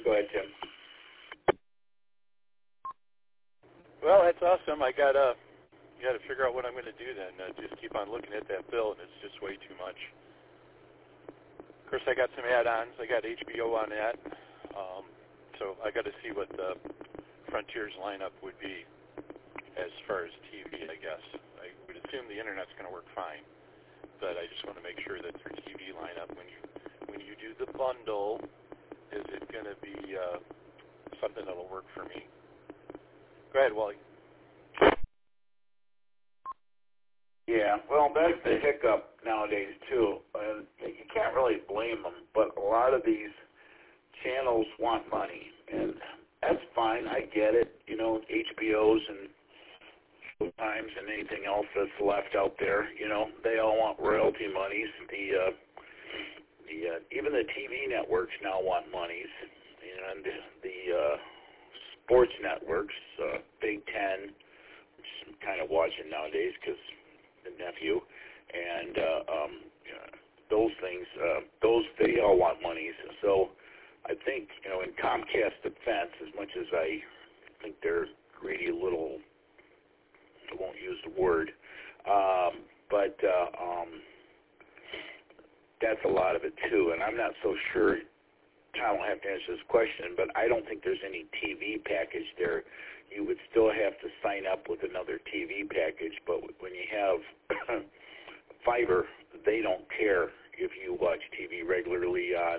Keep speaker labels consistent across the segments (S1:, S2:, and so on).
S1: Go ahead, Tim.
S2: Well, that's awesome. I got to figure out what I'm going to do then. Just keep on looking at that bill, and it's just way too much. Of course, I got some add-ons. I got HBO on that. So I got to see what the Frontier's lineup would be as far as TV, I guess. I would assume the Internet's going to work fine, but I just want to make sure that their TV lineup, when you do the bundle, is it going to be something that'll work for me? Go ahead, Wally.
S1: Yeah, well, that's the hiccup nowadays, too. You can't really blame them, but a lot of these channels want money, and that's fine. I get it. You know, HBOs and Showtimes and anything else that's left out there, you know, they all want royalty monies. Even the TV networks now want monies, and the sports networks, Big Ten, which I'm kind of watching nowadays because the nephew, and those things, they all want monies. So I think, you know, in Comcast defense, as much as I think they're greedy little, I won't use the word, but that's a lot of it too. And I'm not so sure, Tom will have to answer this question, but I don't think there's any TV package there. You would still have to sign up with another TV package, but when you have fiber, they don't care if you watch TV regularly on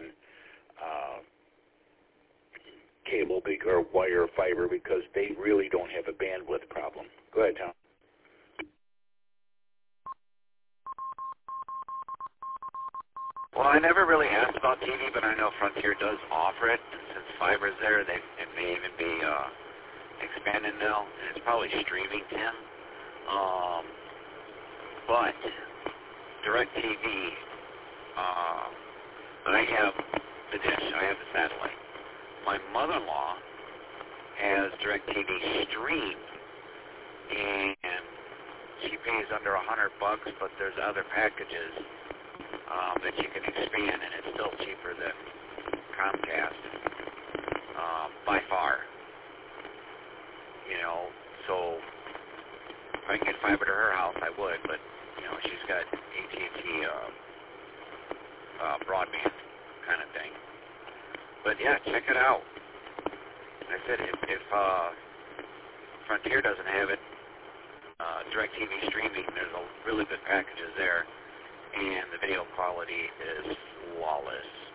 S1: cable or wire fiber, because they really don't have a bandwidth problem. Go ahead, Tom.
S3: Well, I never really asked about TV, but I know Frontier does offer it. Since fiber's there, it may even be expanded now. It's probably streaming, Tim. But DirecTV, I have the dish. I have the satellite. My mother-in-law has DirecTV Stream, and she pays under $100, but there's other packages that you can expand, and it's still cheaper than Comcast by far. You know, so if I can get fiber to her house, I would, but you know, she's got AT&T broadband kind of thing. But yeah, check it out. I said if Frontier doesn't have it, DirecTV streaming, there's really good packages there, and the video quality is flawless.